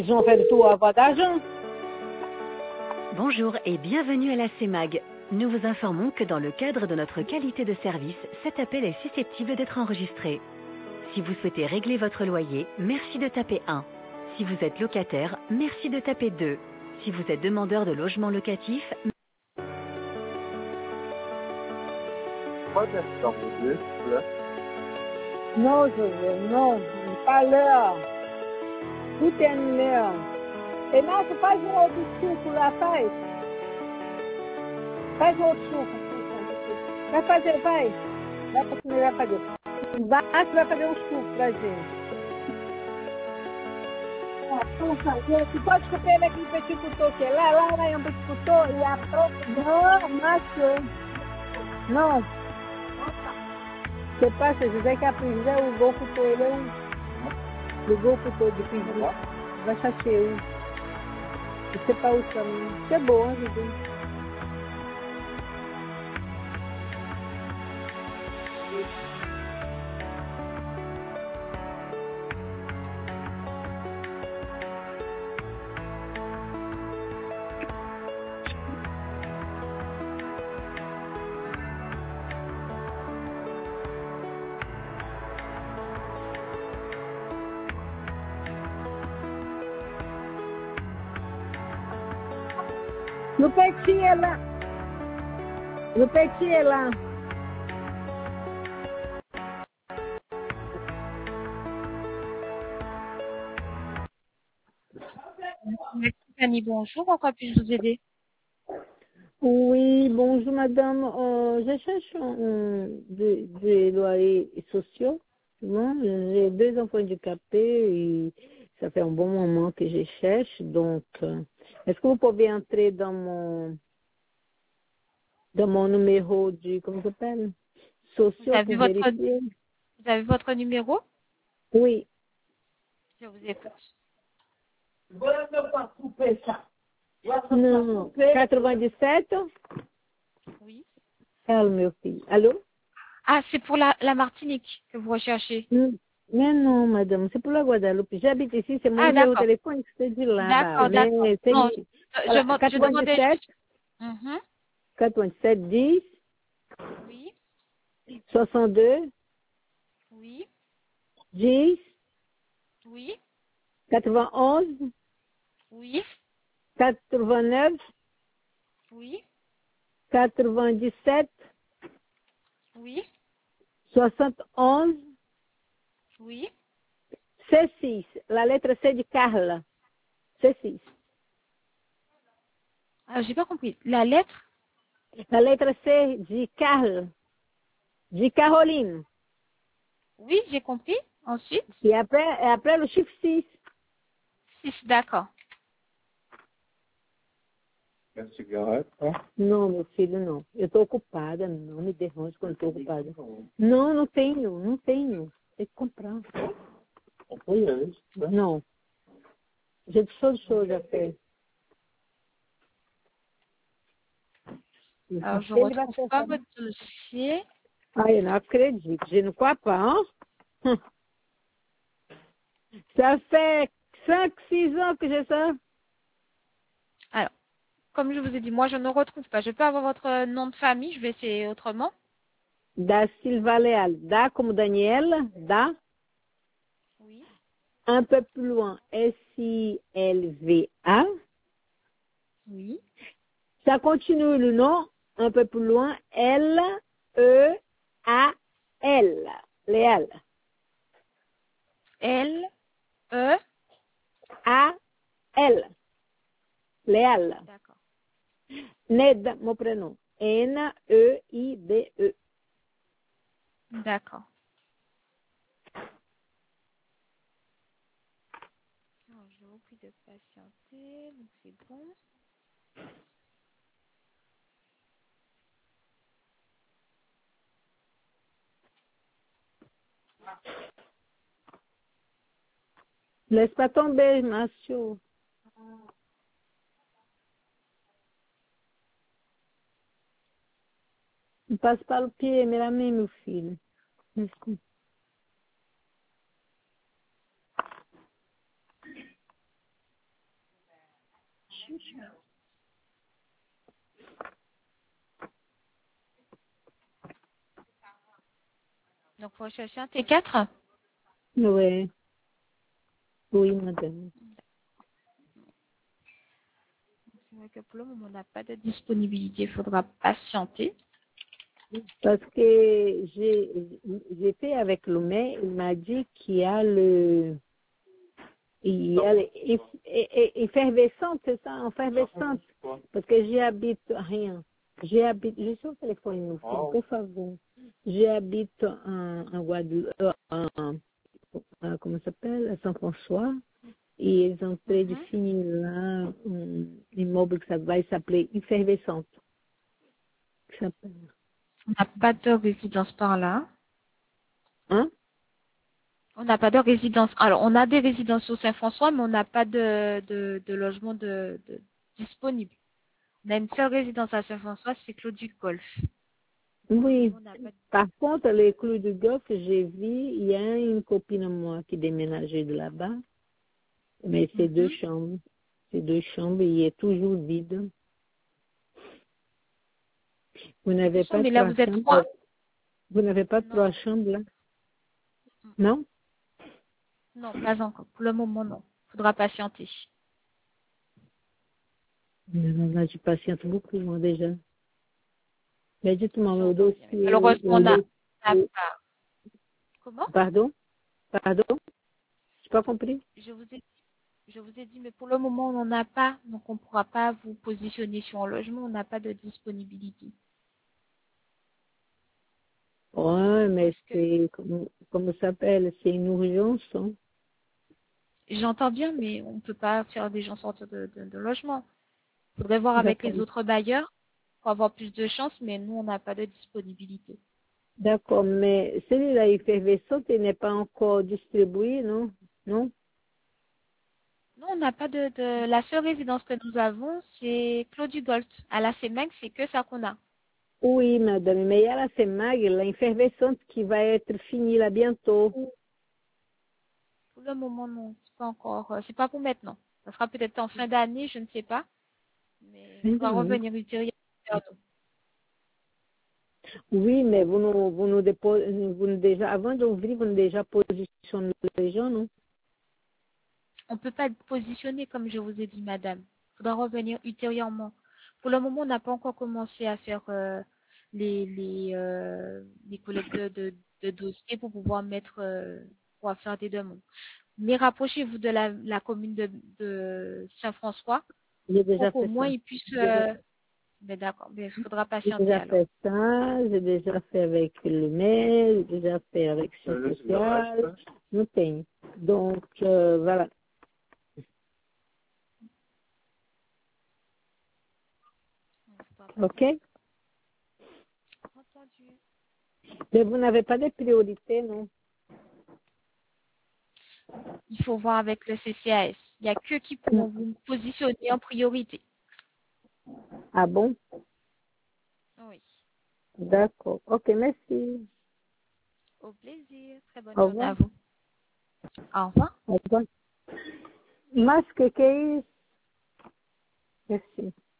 J'en fais le tour à pas d'argent. Bonjour et bienvenue à la CEMAG. Nous vous informons que dans le cadre de notre qualité de service, cet appel est susceptible d'être enregistré. Si vous souhaitez régler votre loyer, merci de taper 1. Si vous êtes locataire, merci de taper 2. Si vous êtes demandeur de logement locatif, Non, José, non. Pas l'heure. Tout est l'heure. Et non, c'est pas jouer au discours pour la fête. Faz outro suco. Vai fazer, vai. Vai fazer. Embaixo vai fazer um suco pra gente. Tu pode escutar ele aqui, petit couteau, que é lá é um petit couteau, e a própria... Não, maçã. Não. Você passa, José, que a José, o gol couteau, ele é um... O gol couteau de pizza. Vai chacher. Você pas où ça. C'est beau, hein, José. Le petit est là. Le petit est là. Merci Fanny, bonjour, en quoi puis-je vous aider? Oui, bonjour madame. Je cherche des loyers sociaux. Bon, j'ai 2 enfants handicapés et ça fait un bon moment que je cherche. Donc, est-ce que vous pouvez entrer dans mon numéro du, comment ça s'appelle? Vous Sociaux avez pour votre, vérifier? vous avez votre numéro? Oui. Je vous écoute. Non, 97. Oui. Calme, meu filho. Allô? Ah, c'est pour la Martinique que vous recherchez. Mais non, madame, c'est pour la Guadeloupe. J'habite ici, c'est mon Ah, numéro de d'accord. téléphone, c'est de là-bas. D'accord, d'accord. Mais c'est Non, voilà, je demandais 97, juste. Mhm. 97 10 Oui, 62 oui, 10 oui, 91 oui, 89 oui, 97 oui, 71 oui. C6. La lettre C de Carla. C6. Ah, j'ai pas compris. La lettre? La lettre C de Carla. De Caroline. Oui, j'ai compris. Ensuite? Et après le chiffre 6. 6, d'accord. Não, meu filho, não. Eu estou ocupada, não me derrante quando estou ocupada. Não, não tenho. Tem que comprar. Não. J'ai toujours de choses à faire. Alors, je Ele vai retrouve pas cortar. votre dossier. Ah, eu não acredito. Je ne crois pas, hein? Ça fait 5, 6 ans que j'ai ça. Alors, comme je vous ai dit, moi, je ne retrouve pas. Je peux avoir votre nom de famille. Je vais essayer autrement. Da Silva Leal. Da como Daniela. Da. Oui. Un peu plus loin. S-I-L-V-A. Oui. Ça continue le nom. Un peu plus loin. L-E-A-L. Leal. L, E. A-L. Leal. D'accord. Ned, mon prénom. N-E-I-D-E. D'accord. Alors, je vous prie de patienter. Donc, c'est bon. Laisse pas tomber, Mathieu. Ne passe pas le pied, mais la main, mon fils. Donc, vous recherchez un T4? Oui. Oui, madame. C'est vrai que pour le moment, on n'a pas de disponibilité. Il faudra patienter. Parce que j'ai fait avec le maire, il m'a dit qu'il y a effervescente, c'est ça, effervescente. Parce que j'habite rien. Je suis au téléphone, pour favor. J'habite en Guadeloupe, comment ça s'appelle, à Saint-François. Et ils ont près de finir là un immeuble que ça va s'appeler effervescente. Ça s'appelle. On n'a pas de résidence par là. Hein? On n'a pas de résidence. Alors, on a des résidences au Saint-François, mais on n'a pas de logement disponible. On a une seule résidence à Saint-François, c'est Clos du Golfe. Oui. On n'a pas de- Par contre, les clous du golf, j'ai vu, il y a une copine à moi qui déménageait de là-bas, mais c'est deux chambres. C'est deux chambres, il est toujours vide. Vous n'avez pas Mais là, trois vous êtes chambres? trois. Vous n'avez pas Non. trois chambres là? Non? Non, pas encore. Pour le moment, non. Il faudra patienter. Non, là, je patiente beaucoup, moi, déjà. Mais dites-moi, le J'entends bien. dossier, Malheureusement, on n'a pas. Comment? Pardon? Pardon? J'ai pas compris? Je vous ai dit, mais pour le moment, on n'en a pas. Donc, on ne pourra pas vous positionner sur un logement. On n'a pas de disponibilité. Ouais, mais c'est, comment ça s'appelle? C'est une urgence, hein? J'entends bien, mais on ne peut pas faire des gens sortir de logement. Il faudrait voir avec D'accord. les autres bailleurs pour avoir plus de chance, mais nous, on n'a pas de disponibilité. D'accord, mais celui-là effervescente, il n'est pas encore distribué, non? Non? Non, on n'a pas La seule résidence que nous avons, c'est Clos du Golfe. À la CEMEC, c'est que ça qu'on a. Oui, madame, mais il y a la CEMAG, l'effervescente qui va être finie là bientôt. Pour le moment, non. C'est pas encore. C'est pas pour maintenant. Ça sera peut-être en fin d'année, je ne sais pas. Mais il faudra revenir ultérieurement vers nous. Oui, mais vous nous déposez, déjà, avant d'ouvrir, vous nous déjà positionnez les gens, non? On ne peut pas être positionné, comme je vous ai dit, madame. Il faudra revenir ultérieurement. Pour le moment, on n'a pas encore commencé à faire les collectes de dossiers pour pouvoir pour faire des demandes. Mais rapprochez-vous de la commune de Saint-François J'ai pour déjà qu'au fait moins ça. ils puissent. Mais d'accord, mais il faudra J'ai patienter déjà alors. fait ça, j'ai déjà fait avec le mail, j'ai déjà fait avec le social, nous tenho. Donc, voilà. OK? Entendu. Mais vous n'avez pas de priorité, non? Il faut voir avec le CCAS. Il n'y a que qui pourront vous positionner en priorité. Ah bon? Oui. D'accord. OK, merci. Au plaisir. Très bonne Au journée revoir. à vous. Au revoir. Au revoir. Masque, que é isso? Merci.